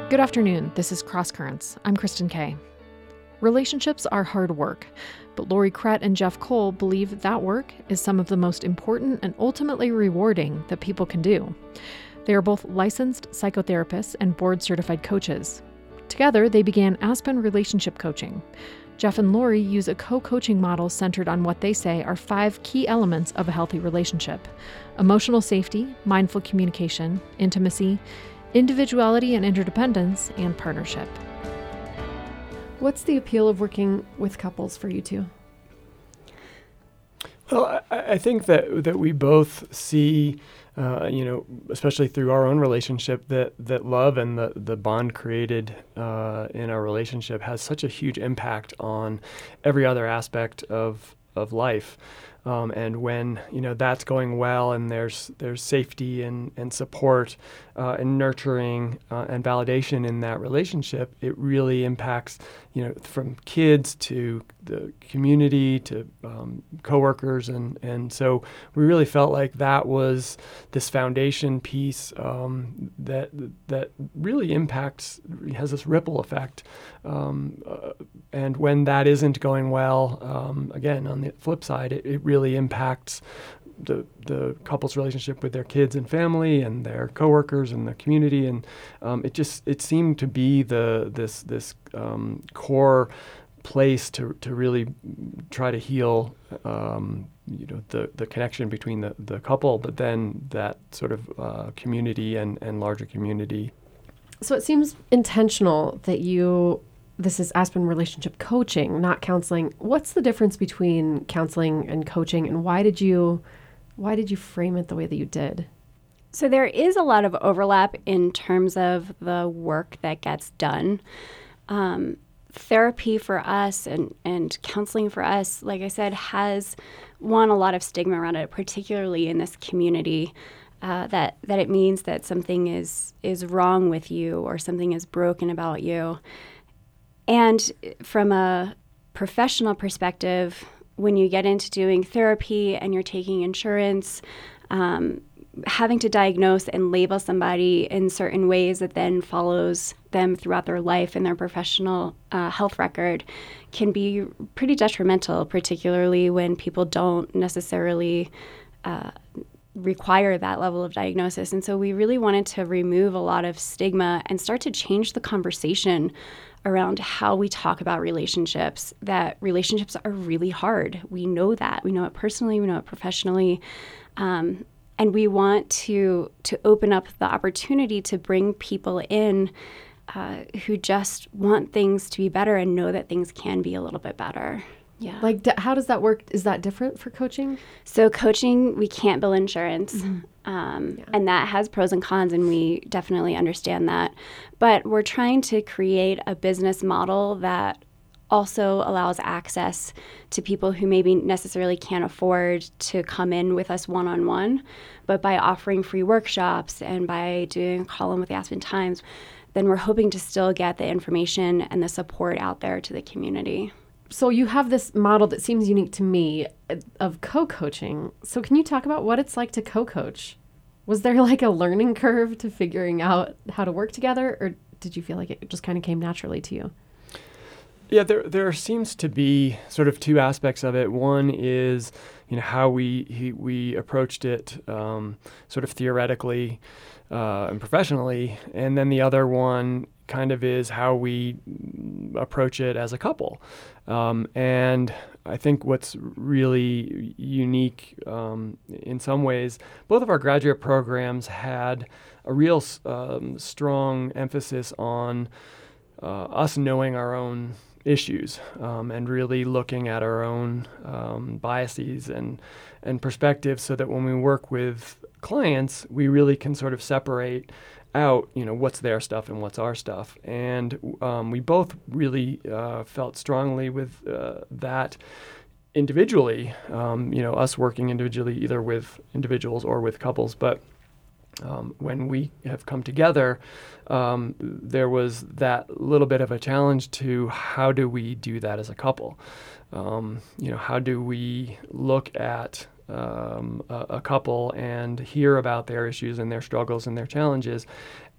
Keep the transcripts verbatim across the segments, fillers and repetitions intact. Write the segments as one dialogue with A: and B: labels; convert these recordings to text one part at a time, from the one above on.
A: Good afternoon. This is Cross Currents. I'm Kristen Kay. Relationships are hard work, but Lori Krett and Jeff Cole believe that work is some of the most important and ultimately rewarding that people can do. They are both licensed psychotherapists and board-certified coaches. Together, they began Aspen Relationship Coaching. Jeff and Lori use a co-coaching model centered on what they say are five key elements of a healthy relationship: emotional safety, mindful communication, intimacy, individuality and interdependence, and partnership. What's the appeal of working with couples for you two?
B: Well, I, I think that that we both see, uh, you know, especially through our own relationship, that that love and the, the bond created uh, in our relationship has such a huge impact on every other aspect of of life. Um, and when, you know, that's going well and there's there's safety and, and support uh, and nurturing uh, and validation in that relationship, it really impacts, you know, from kids to the community to um, coworkers. And, and so we really felt like that was this foundation piece um, that that really impacts, has this ripple effect. Um, uh, and when that isn't going well, um, again, on the flip side, it, it really impacts the the couple's relationship with their kids and family and their coworkers and the community. And um, it just, it seemed to be the this this um, core place to to really try to heal um, you know the the connection between the, the couple, but then that sort of uh, community and, and larger community.
A: So it seems intentional that you, this is Aspen Relationship Coaching, not counseling. What's the difference between counseling and coaching, and why did you why did you frame it the way that you did?
C: So there is a lot of overlap in terms of the work that gets done. Um, therapy for us and, and counseling for us, like I said, has, one, a lot of stigma around it, particularly in this community, uh, that, that it means that something is, is wrong with you or something is broken about you. And from a professional perspective, when you get into doing therapy and you're taking insurance, um, having to diagnose and label somebody in certain ways that then follows them throughout their life and their professional uh, health record can be pretty detrimental, particularly when people don't necessarily uh, require that level of diagnosis. And so we really wanted to remove a lot of stigma and start to change the conversation around how we talk about relationships, that relationships are really hard. We know that. We know it personally. We know it professionally. Um, and we want to to open up the opportunity to bring people in uh, who just want things to be better and know that things can be a little bit better. Yeah.
A: Like, d- how does that work? Is that different for coaching?
C: So coaching, we can't bill insurance. Mm-hmm. Um, yeah. And that has pros and cons, and we definitely understand that. But we're trying to create a business model that also allows access to people who maybe necessarily can't afford to come in with us one-on-one. But by offering free workshops and by doing a column with the Aspen Times, then we're hoping to still get the information and the support out there to the community.
A: So you have this model that seems unique to me of co-coaching. So can you talk about what it's like to co-coach? Was there like a learning curve to figuring out how to work together, or did you feel like it just kind of came naturally to you?
B: Yeah, there there seems to be sort of two aspects of it. One is, you know, how we he, we approached it um, sort of theoretically uh, and professionally, and then the other one kind of is how we approach it as a couple. Um, and I think what's really unique um, in some ways, both of our graduate programs had a real um, strong emphasis on uh, us knowing our own issues um, and really looking at our own um, biases and, and perspectives, so that when we work with clients, we really can sort of separate out, you know, what's their stuff and what's our stuff. And um, we both really uh, felt strongly with uh, that individually, um, you know, us working individually, either with individuals or with couples. But um, when we have come together, um, there was that little bit of a challenge to how do we do that as a couple? Um, you know, how do we look at um, a, a couple and hear about their issues and their struggles and their challenges,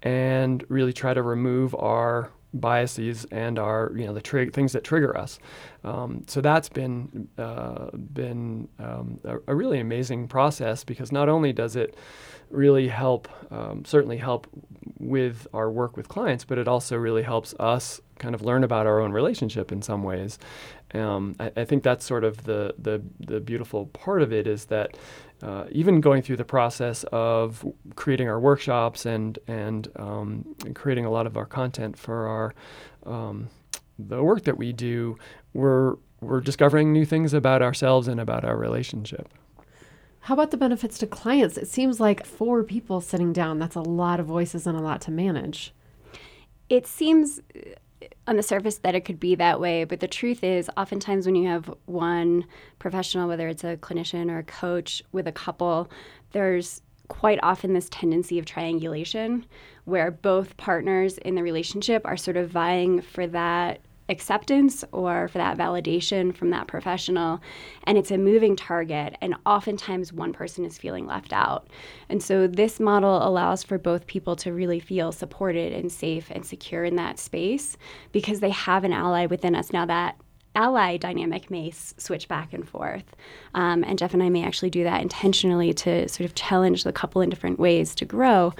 B: and really try to remove our biases and our, you know, the trig- things that trigger us. Um, so that's been uh, been um, a, a really amazing process, because not only does it really help, um, certainly help with our work with clients, but it also really helps us kind of learn about our own relationship in some ways. Um, I, I think that's sort of the, the the beautiful part of it, is that uh, even going through the process of creating our workshops and and, um, and creating a lot of our content for our um, the work that we do, we're we're discovering new things about ourselves and about our relationship.
D: How about the benefits to clients? It seems like four people sitting down, that's a lot of voices and a lot to manage.
C: It seems on the surface that it could be that way, but the truth is oftentimes when you have one professional, whether it's a clinician or a coach with a couple, there's quite often this tendency of triangulation where both partners in the relationship are sort of vying for that acceptance or for that validation from that professional, and it's a moving target, and oftentimes one person is feeling left out. And so this model allows for both people to really feel supported and safe and secure in that space, because they have an ally within us. Now that ally dynamic may s- switch back and forth, um, and Jeff and I may actually do that intentionally to sort of challenge the couple in different ways to grow.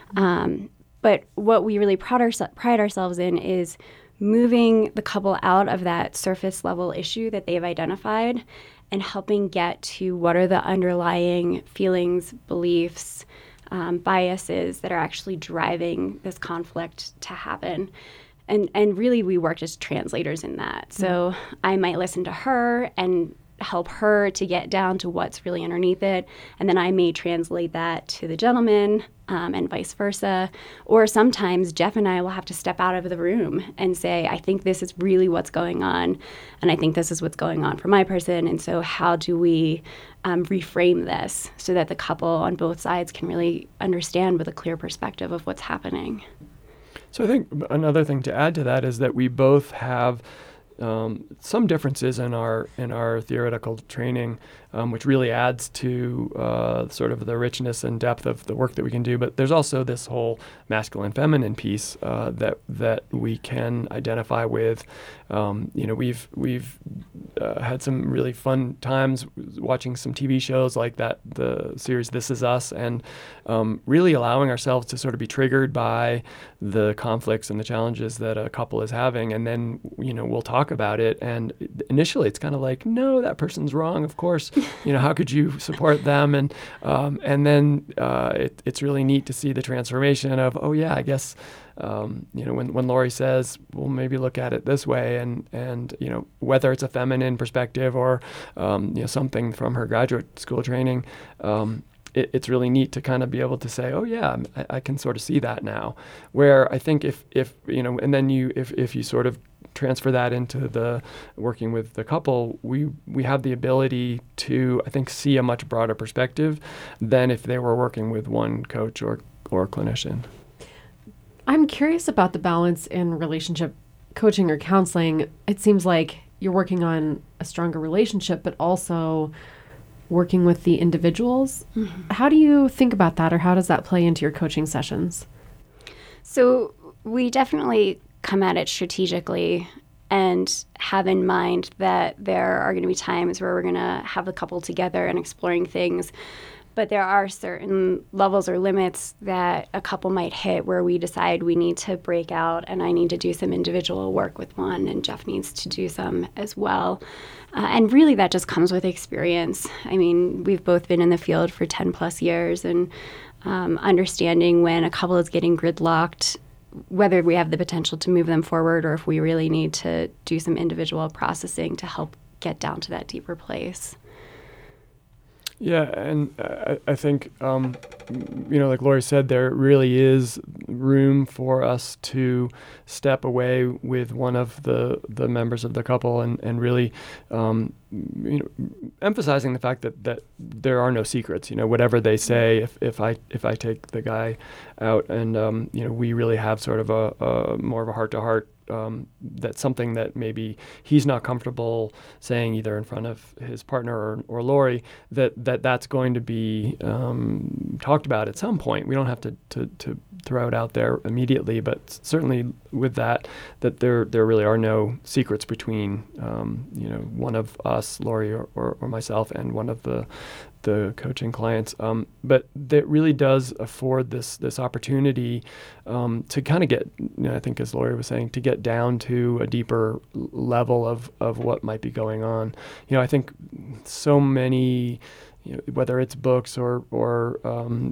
C: Um, but what we really pride, our- pride ourselves in is moving the couple out of that surface level issue that they've identified and helping get to what are the underlying feelings, beliefs, um, biases that are actually driving this conflict to happen. And and really we worked as translators in that. So mm-hmm. I might listen to her and help her to get down to what's really underneath it. And then I may translate that to the gentleman um, and vice versa. Or sometimes Jeff and I will have to step out of the room and say, I think this is really what's going on. And I think this is what's going on for my person. And so how do we um, reframe this so that the couple on both sides can really understand with a clear perspective of what's happening?
B: So I think another thing to add to that is that we both have Um, some differences in our in our theoretical training, um, which really adds to uh, sort of the richness and depth of the work that we can do. But there's also this whole masculine feminine piece uh, that that we can identify with. Um, you know, we've we've uh, had some really fun times watching some T V shows like that, the series This Is Us, and um, really allowing ourselves to sort of be triggered by the conflicts and the challenges that a couple is having, and then you know we'll talk about it, and initially it's kind of like, no, that person's wrong, of course, you know, how could you support them? And um, and then uh, it, it's really neat to see the transformation of, oh yeah, I guess um, you know when when Lori says, well, maybe look at it this way, and and you know whether it's a feminine perspective or um, you know something from her graduate school training. Um, It, it's really neat to kind of be able to say, oh yeah, I, I can sort of see that now. Where I think if, if you know, and then you, if, if you sort of transfer that into the working with the couple, we, we have the ability to, I think, see a much broader perspective than if they were working with one coach or, or clinician.
D: I'm curious about the balance in relationship coaching or counseling. It seems like you're working on a stronger relationship, but also working with the individuals. Mm-hmm. How do you think about that, or how does that play into your coaching sessions?
C: So we definitely come at it strategically and have in mind that there are going to be times where we're going to have the couple together and exploring things. But there are certain levels or limits that a couple might hit where we decide we need to break out, and I need to do some individual work with one, and Jeff needs to do some as well. Uh, and really that just comes with experience. I mean, we've both been in the field for ten plus years, and um, understanding when a couple is getting gridlocked, whether we have the potential to move them forward or if we really need to do some individual processing to help get down to that deeper place.
B: Yeah, and uh, I think, um, you know, like Lori said, there really is room for us to step away with one of the, the members of the couple and, and really, um, you know, emphasizing the fact that, that there are no secrets. You know, whatever they say, if, if I if I take the guy out and, um, you know, we really have sort of a, a more of a heart-to-heart um, that's something that maybe he's not comfortable saying either in front of his partner or, or Lori, that, that that's going to be um, talked about at some point. We don't have to, to, to throw it out there immediately, but certainly with that, that there there really are no secrets between um, you know one of us, Lori or, or, or myself, and one of the the coaching clients. Um, but that really does afford this this opportunity um, to kind of get, you know, I think as Lori was saying, to get down to a deeper level of, of what might be going on. You know, I think so many, you know, whether it's books or or um,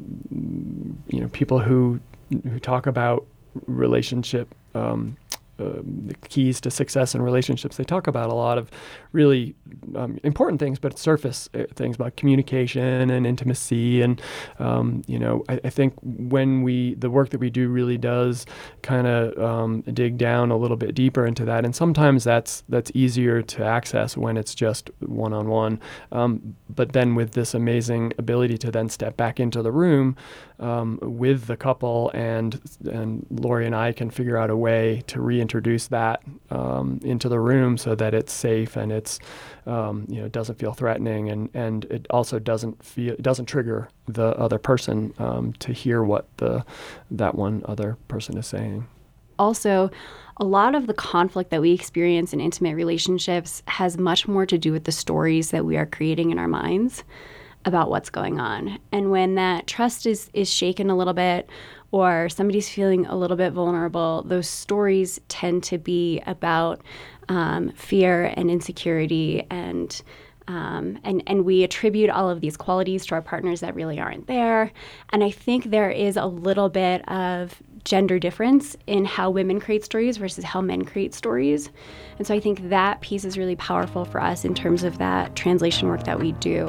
B: you know people who who talk about relationship. Um, Uh, the keys to success in relationships. They talk about a lot of really um, important things, but surface uh, things about communication and intimacy. And, um, you know, I, I think when we, the work that we do really does kind of um, dig down a little bit deeper into that. And sometimes that's, that's easier to access when it's just one-on-one. Um, but then with this amazing ability to then step back into the room um, with the couple, and, and Lori and I can figure out a way to re introduce that um, into the room so that it's safe and it's um, you know doesn't feel threatening, and, and it also doesn't feel it doesn't trigger the other person um, to hear what the that one other person is saying.
C: Also, a lot of the conflict that we experience in intimate relationships has much more to do with the stories that we are creating in our minds about what's going on. And when that trust is is shaken a little bit, or somebody's feeling a little bit vulnerable, those stories tend to be about um, fear and insecurity, and um, and and we attribute all of these qualities to our partners that really aren't there. And I think there is a little bit of gender difference in how women create stories versus how men create stories. And so I think that piece is really powerful for us in terms of that translation work that we do.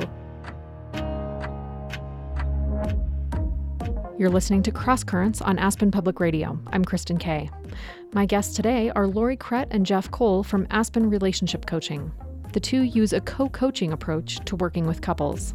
A: You're listening to Cross Currents on Aspen Public Radio. I'm Kristen Kay. My guests today are Lori Krett and Jeff Cole from Aspen Relationship Coaching. The two use a co-coaching approach to working with couples.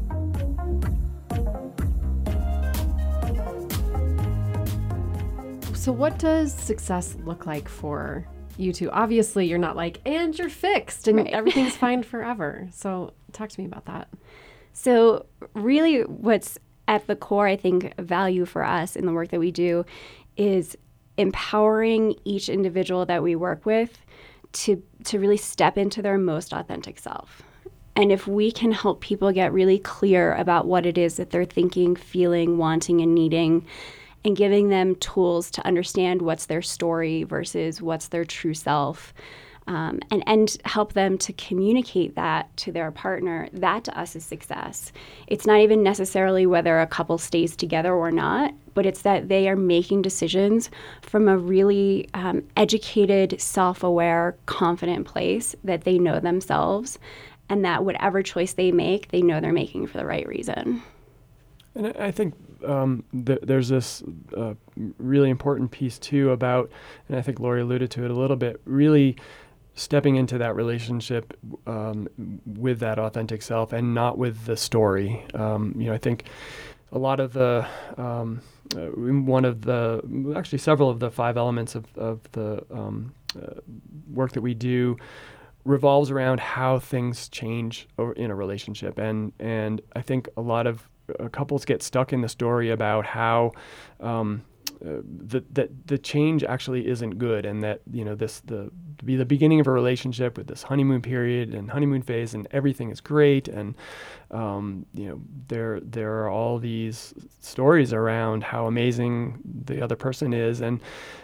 D: So what does success look like for you two? Obviously, you're not like, and you're fixed and
C: right.
D: everything's fine forever. So talk to me about that.
C: So really what's at the core, I think, value for us in the work that we do is empowering each individual that we work with to to really step into their most authentic self. And if we can help people get really clear about what it is that they're thinking, feeling, wanting, and needing, and giving them tools to understand what's their story versus what's their true self, Um, and, and help them to communicate that to their partner, that to us is success. It's not even necessarily whether a couple stays together or not, but it's that they are making decisions from a really um, educated, self-aware, confident place, that they know themselves, and that whatever choice they make, they know they're making for the right reason.
B: And I I think um, th- there's this uh, really important piece, too, about, and I think Lori alluded to it a little bit, really stepping into that relationship um, with that authentic self and not with the story. Um, you know, I think a lot of the, um, uh, one of the, actually several of the five elements of, of the um, uh, work that we do revolves around how things change over in a relationship. And, and I think a lot of uh, couples get stuck in the story about how um, Uh, that that the change actually isn't good, and that, you know, this the to be the beginning of a relationship with this honeymoon period and honeymoon phase, and everything is great, and um, you know there there are all these stories around how amazing the other person is, and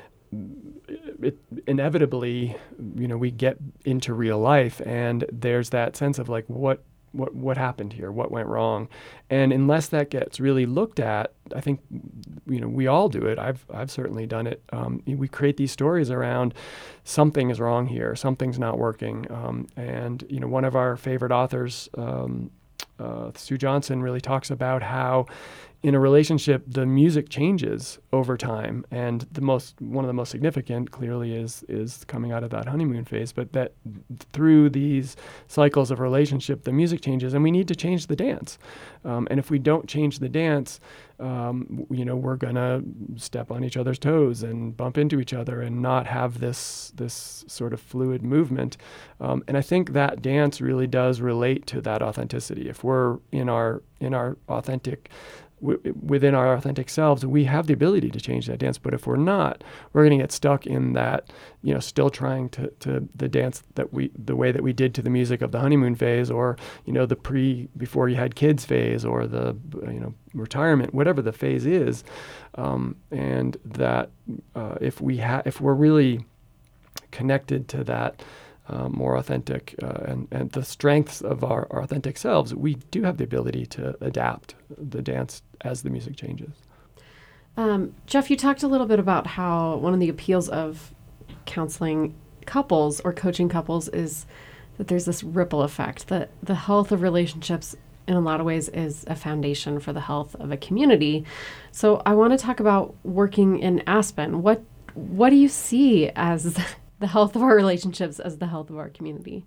B: it, inevitably, you know, we get into real life, and there's that sense of like, what what what happened here? What went wrong? And unless that gets really looked at, I think, you know, we all do it. I've I've certainly done it. Um, we create these stories around something is wrong here, something's not working. Um, and you know, one of our favorite authors, um, uh, Sue Johnson, really talks about how in a relationship, the music changes over time, and the most one of the most significant clearly is is coming out of that honeymoon phase. But that through these cycles of relationship, the music changes, and we need to change the dance. Um, and if we don't change the dance, um, you know, we're gonna step on each other's toes and bump into each other and not have this this sort of fluid movement. Um, and I think that dance really does relate to that authenticity. If we're in our in our authentic w- within our authentic selves, we have the ability to change that dance. But if we're not, we're going to get stuck in that, you know, still trying to, to the dance that we, the way that we did to the music of the honeymoon phase, or, you know, the pre, before you had kids phase, or the, you know, retirement, whatever the phase is. Um, and that uh, if we ha- if we're really connected to that, Uh, more authentic uh, and, and the strengths of our, our authentic selves, we do have the ability to adapt the dance as the music changes.
D: Um, Jeff, you talked a little bit about how one of the appeals of counseling couples or coaching couples is that there's this ripple effect, that the health of relationships in a lot of ways is a foundation for the health of a community. So I want to talk about working in Aspen. What, what do you see as the health of our relationships as the health of our community?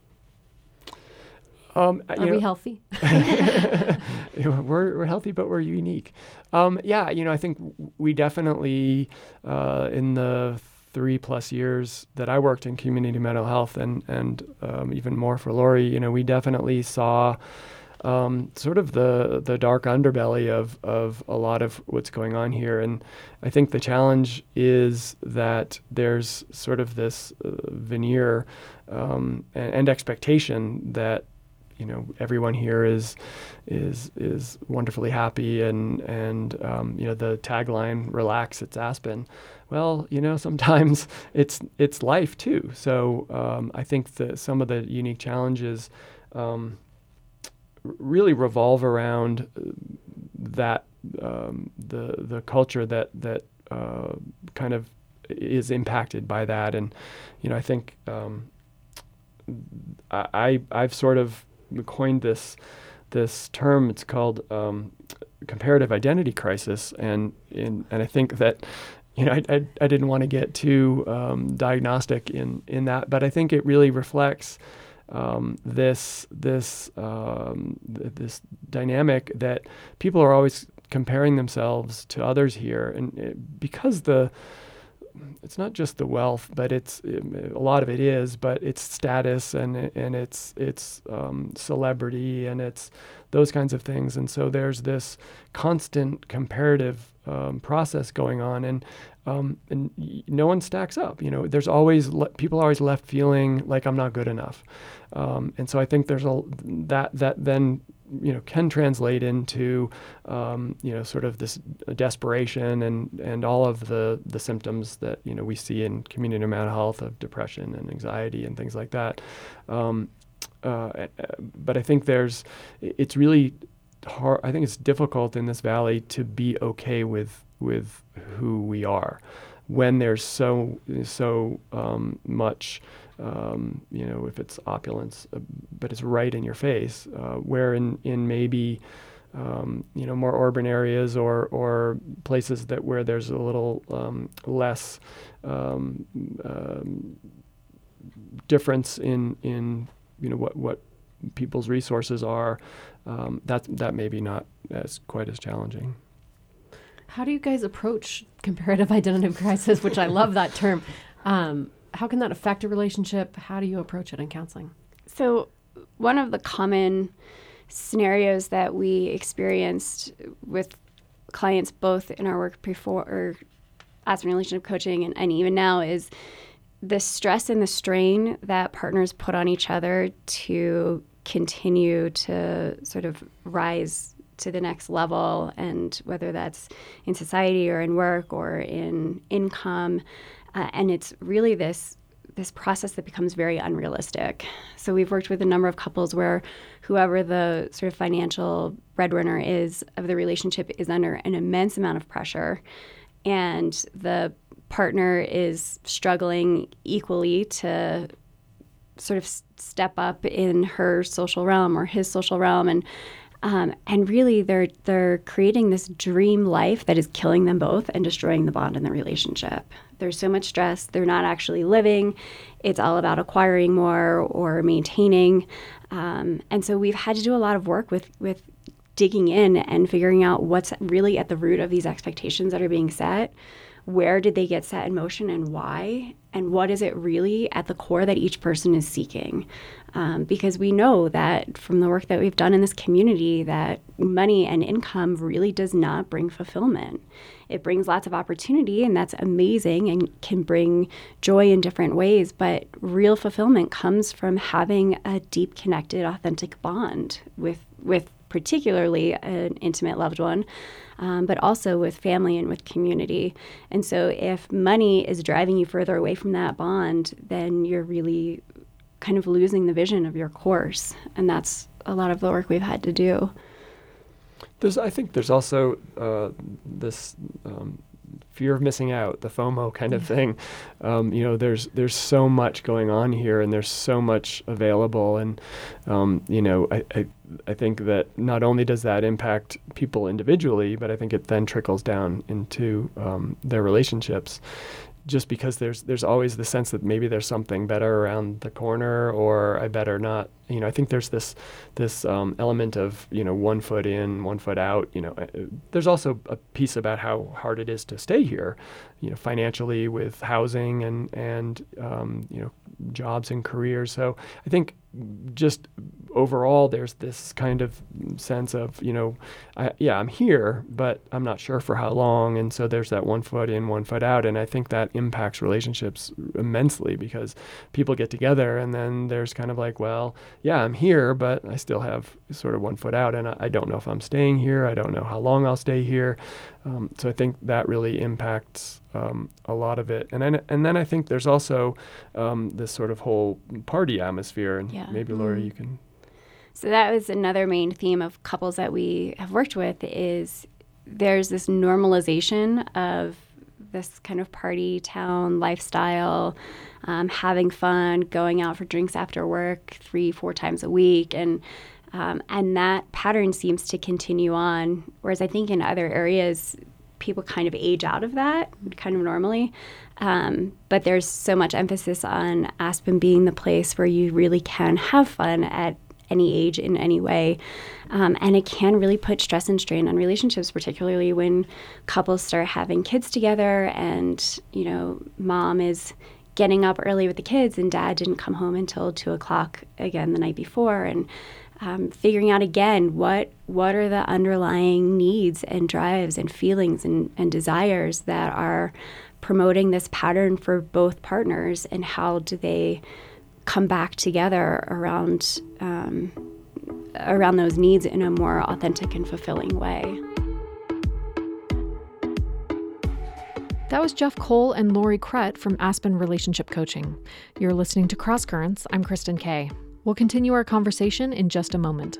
B: Um,
D: Are we know, healthy?
B: we're, we're healthy, but we're unique. Um, yeah, you know, I think we definitely, uh, in the three plus years that I worked in community mental health, and, and um, even more for Lori, you know, we definitely saw Um, sort of the the dark underbelly of, of a lot of what's going on here. And I think the challenge is that there's sort of this uh, veneer um, and, and expectation that, you know, everyone here is is is wonderfully happy, and and um, you know, the tagline, "Relax, it's Aspen." Well, you know, sometimes it's it's life too. So um, I think that some of the unique challenges Um, really revolve around that um, the the culture that that uh, kind of is impacted by that. And you know, I think um, I I've sort of coined this this term. It's called um, comparative identity crisis, and in and I think that, you know, I I, I didn't want to get too um, diagnostic in in that, but I think it really reflects Um, this this um, th- this dynamic that people are always comparing themselves to others here, and it, because the it's not just the wealth, but it's it, a lot of it is, but it's status and and it's it's um, celebrity, and it's those kinds of things, and so there's this constant comparative um, process going on, and um, and y- no one stacks up. You know, there's always le- people are always left feeling like I'm not good enough, um, and so I think there's a that that then, you know, can translate into um, you know, sort of this desperation and and all of the the symptoms that, you know, we see in community mental health, of depression and anxiety and things like that. Um, uh, but I think there's it's really hard. I think it's difficult in this valley to be okay with with who we are when there's so so um, much. Um, you know, if it's opulence, uh, but it's right in your face, uh, where in, in maybe, um, you know, more urban areas or, or places that where there's a little um, less um, um, difference in, in, you know, what, what people's resources are, um, that, that may be not as quite as challenging.
D: How do you guys approach comparative identity crisis, which I love that term? Um, How can that affect a relationship? How do you approach it in counseling?
C: So one of the common scenarios that we experienced with clients, both in our work before or as in relationship coaching and, and even now, is the stress and the strain that partners put on each other to continue to sort of rise to the next level, and whether that's in society or in work or in income. Uh, and it's really this this process that becomes very unrealistic. So we've worked with a number of couples where whoever the sort of financial breadwinner is of the relationship is under an immense amount of pressure, and the partner is struggling equally to sort of s- step up in her social realm or his social realm. And Um, and really, they're they're creating this dream life that is killing them both and destroying the bond in the relationship. There's so much stress. They're not actually living. It's all about acquiring more or maintaining. Um, and so we've had to do a lot of work with with digging in and figuring out what's really at the root of these expectations that are being set. Where did they get set in motion and why? And what is it really at the core that each person is seeking? Um, because we know that from the work that we've done in this community that money and income really does not bring fulfillment. It brings lots of opportunity, and that's amazing and can bring joy in different ways. But real fulfillment comes from having a deep, connected, authentic bond with with particularly an intimate loved one, um, but also with family and with community. And so if money is driving you further away from that bond, then you're really kind of losing the vision of your course. And that's a lot of the work we've had to do.
B: There's, I think there's also uh, this um, fear of missing out, the FOMO kind of thing. Um, you know, there's there's so much going on here, and there's so much available, and um, you know, I, I I think that not only does that impact people individually, but I think it then trickles down into um, their relationships. Just because there's there's always the sense that maybe there's something better around the corner, or I better not. You know, I think there's this this um, element of, you know, one foot in, one foot out. You know, uh, there's also a piece about how hard it is to stay here, you know, financially with housing and and um, you know, jobs and careers. So I think just overall, there's this kind of sense of, you know, I, yeah, I'm here, but I'm not sure for how long. And so there's that one foot in, one foot out. And I think that impacts relationships immensely, because people get together and then there's kind of like, well, yeah, I'm here, but I still have sort of one foot out, and I, I don't know if I'm staying here. I don't know how long I'll stay here. Um, so I think that really impacts um, a lot of it. And then, and then I think there's also um, this sort of whole party atmosphere. And
C: yeah.
B: maybe, Laura,
C: mm-hmm.
B: you can...
C: So that was another main theme of couples that we have worked with, is there's this normalization of this kind of party town lifestyle, um, having fun, going out for drinks after work three, four times a week. And um, and that pattern seems to continue on, whereas I think in other areas, people kind of age out of that kind of normally. Um, but there's so much emphasis on Aspen being the place where you really can have fun at any age in any way. Um, and it can really put stress and strain on relationships, particularly when couples start having kids together and, you know, mom is getting up early with the kids and dad didn't come home until two o'clock again the night before. And um, figuring out again, what what are the underlying needs and drives and feelings and, and desires that are promoting this pattern for both partners, and how do they come back together around um, around those needs in a more authentic and fulfilling way.
A: That was Jeff Cole and Lori Krett from Aspen Relationship Coaching. You're listening to Cross Currents. I'm Kristen Kay. We'll continue our conversation in just a moment.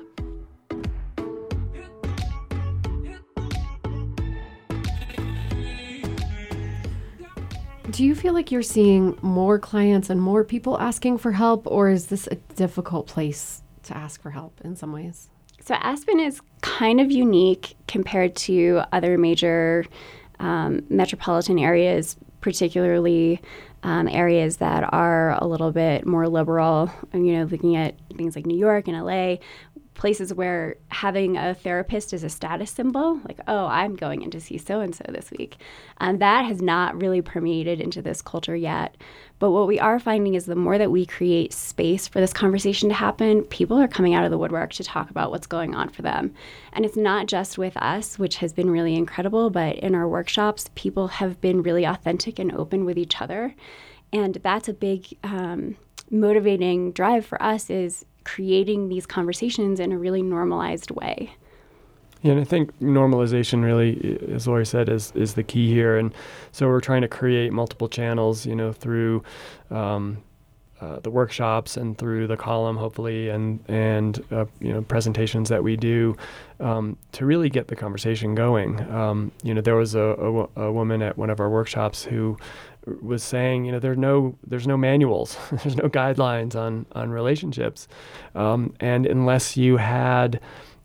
D: Do you feel like you're seeing more clients and more people asking for help, or is this a difficult place to ask for help in some ways?
C: So Aspen is kind of unique compared to other major um, metropolitan areas, particularly um, areas that are a little bit more liberal. You know, looking at things like New York and L A, places where having a therapist is a status symbol, like, oh, I'm going in to see so-and-so this week. And that has not really permeated into this culture yet. But what we are finding is the more that we create space for this conversation to happen, people are coming out of the woodwork to talk about what's going on for them. And it's not just with us, which has been really incredible, but in our workshops, people have been really authentic and open with each other. And that's a big um, motivating drive for us, is creating these conversations in a really normalized way.
B: Yeah, and I think normalization really, as Lori said, is is the key here. And so we're trying to create multiple channels, you know, through um, uh, the workshops and through the column, hopefully, and and uh, you know, presentations that we do um, to really get the conversation going. Um, you know, there was a, a, a woman at one of our workshops who was saying, you know, there are no, there's no manuals, there's no guidelines on on relationships, um, and unless you had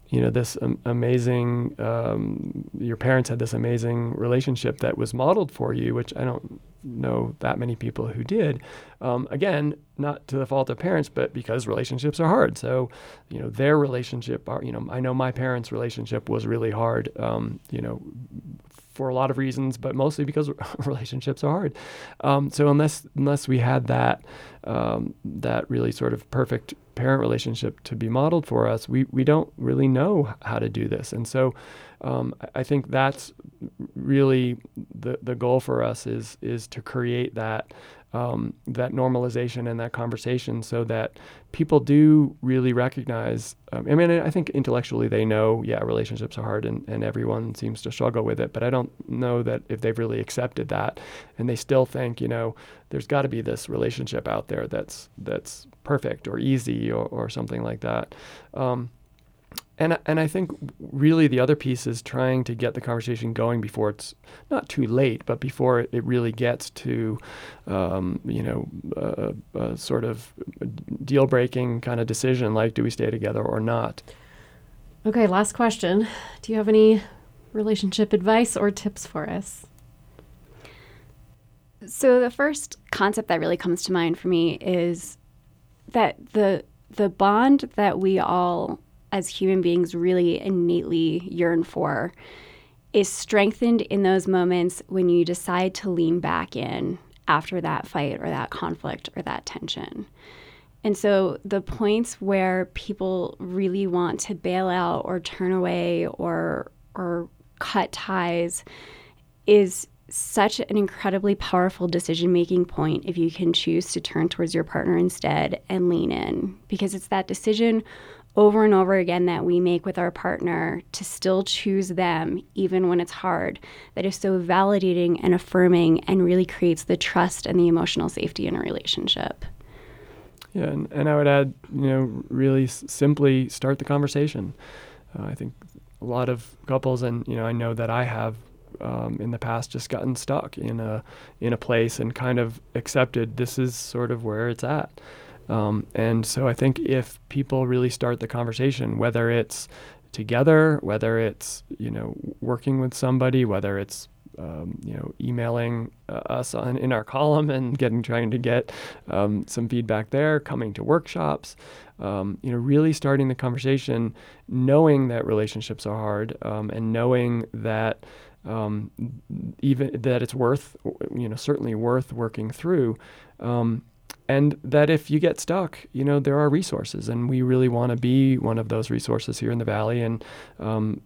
B: you know, this um, amazing, um, your parents had this amazing relationship that was modeled for you, which I don't know that many people who did. Um, again, not to the fault of parents, but because relationships are hard. So, you know, their relationship, are, you know, I know my parents' relationship was really hard, um, you know, for a lot of reasons, but mostly because relationships are hard. Um, so unless unless we had that um, that really sort of perfect parent relationship to be modeled for us, we we don't really know how to do this. And so um, I think that's really the the goal for us is is to create that um, that normalization and that conversation so that people do really recognize, um, I mean, I think intellectually they know, yeah, relationships are hard and, and everyone seems to struggle with it, but I don't know that if they've really accepted that and they still think, you know, there's got to be this relationship out there that's that's perfect or easy or, or something like that. Um, And and I think really the other piece is trying to get the conversation going before it's not too late, but before it really gets to, um, you know, a, a sort of deal-breaking kind of decision, like do we stay together or not?
D: Okay, last question. Do you have any relationship advice or tips for us?
C: So the first concept that really comes to mind for me is that the the bond that we all as human beings really innately yearn for is strengthened in those moments when you decide to lean back in after that fight or that conflict or that tension. And so the points where people really want to bail out or turn away or or cut ties is such an incredibly powerful decision-making point if you can choose to turn towards your partner instead and lean in, because it's that decision over and over again that we make with our partner to still choose them even when it's hard that is so validating and affirming and really creates the trust and the emotional safety in a relationship.
B: Yeah, and, and I would add, you know, really s- simply start the conversation. Uh, I think a lot of couples, and, you know, I know that I have um, in the past just gotten stuck in a in a place and kind of accepted this is sort of where it's at. Um, and so I think if people really start the conversation, whether it's together, whether it's, you know, working with somebody, whether it's, um, you know, emailing uh, us on, in our column and getting, trying to get um, some feedback there, coming to workshops, um, you know, really starting the conversation, knowing that relationships are hard um, and knowing that um, even that it's worth, you know, certainly worth working through. Um, And that if you get stuck, you know, there are resources, and we really want to be one of those resources here in the Valley, and um,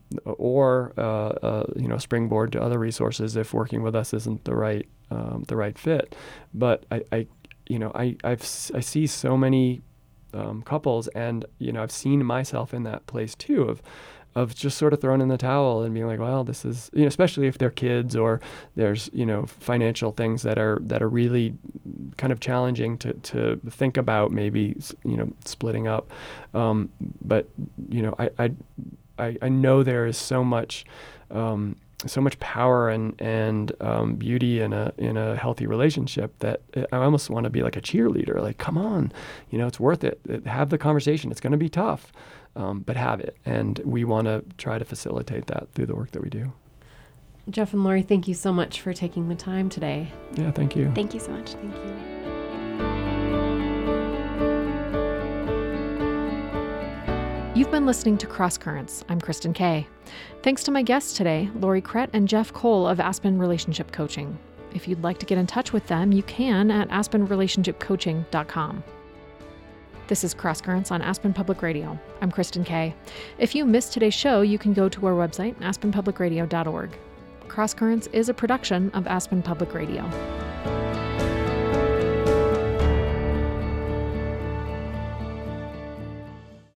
B: or uh, uh, you know, springboard to other resources if working with us isn't the right um, the right fit. But I, I you know, I I've I see so many um, couples, and you know, I've seen myself in that place too of. of just sort of throwing in the towel and being like, well, this is, you know, especially if they're kids or there's, you know, financial things that are that are really kind of challenging to, to think about, maybe, you know, splitting up. Um, but, you know, I, I, I, I know there is so much, um, so much power and, and um, beauty in a in a healthy relationship that I almost want to be like a cheerleader, like, come on, you know, it's worth it. Have the conversation. It's going to be tough. Um, but have it. And we want to try to facilitate that through the work that we do.
D: Jeff and Lori, thank you so much for taking the time today.
B: Yeah, thank you.
C: Thank you so much. Thank you.
A: You've been listening to Cross Currents. I'm Kristen Kay. Thanks to my guests today, Lori Krett and Jeff Cole of Aspen Relationship Coaching. If you'd like to get in touch with them, you can at aspen relationship coaching dot com. This is Cross Currents on Aspen Public Radio. I'm Kristen Kay. If you missed today's show, you can go to our website, aspen public radio dot org. Cross Currents is a production of Aspen Public Radio.